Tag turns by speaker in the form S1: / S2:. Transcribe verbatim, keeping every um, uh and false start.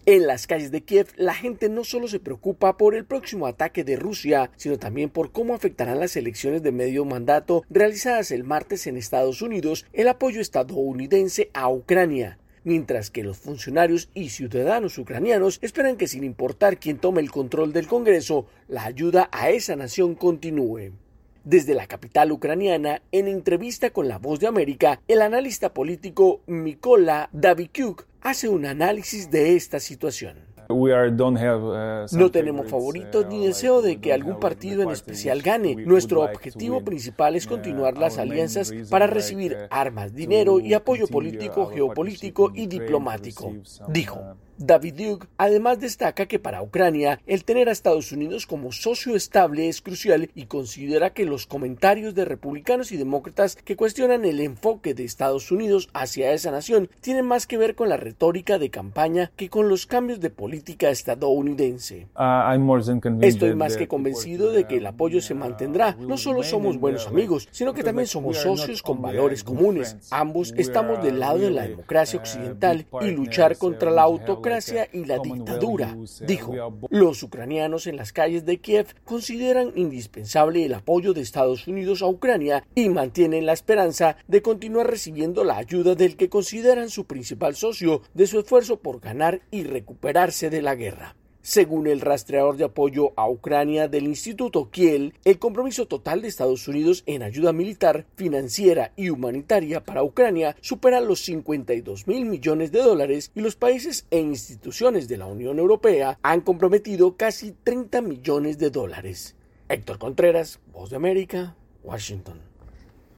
S1: En las calles de Kiev, la gente no solo se preocupa por el próximo ataque de Rusia, sino también por cómo afectarán las elecciones de medio mandato realizadas el martes en Estados Unidos el apoyo estadounidense a Ucrania, mientras que los funcionarios y ciudadanos ucranianos esperan que sin importar quién tome el control del Congreso, la ayuda a esa nación continúe. Desde la capital ucraniana, en entrevista con La Voz de América, el analista político Mykola Davydiuk hace un análisis de esta situación. No tenemos favoritos ni deseo de que algún partido en especial gane. Nuestro objetivo principal es continuar las alianzas para recibir armas, dinero y apoyo político, geopolítico y diplomático, dijo. Davydiuk además destaca que para Ucrania el tener a Estados Unidos como socio estable es crucial y considera que los comentarios de republicanos y demócratas que cuestionan el enfoque de Estados Unidos hacia esa nación tienen más que ver con la retórica de campaña que con los cambios de política estadounidense. Estoy más que convencido de que el apoyo se mantendrá. No solo somos buenos amigos, sino que también somos socios con valores comunes. Ambos estamos del lado de la democracia occidental y luchar contra la autocracia y la dictadura, dijo. Los ucranianos en las calles de Kiev consideran indispensable el apoyo de Estados Unidos a Ucrania y mantienen la esperanza de continuar recibiendo la ayuda del que consideran su principal socio de su esfuerzo por ganar y recuperarse de la guerra. Según el rastreador de apoyo a Ucrania del Instituto Kiel, el compromiso total de Estados Unidos en ayuda militar, financiera y humanitaria para Ucrania supera los cincuenta y dos mil millones de dólares y los países e instituciones de la Unión Europea han comprometido casi treinta millones de dólares. Héctor Contreras, Voz de América, Washington.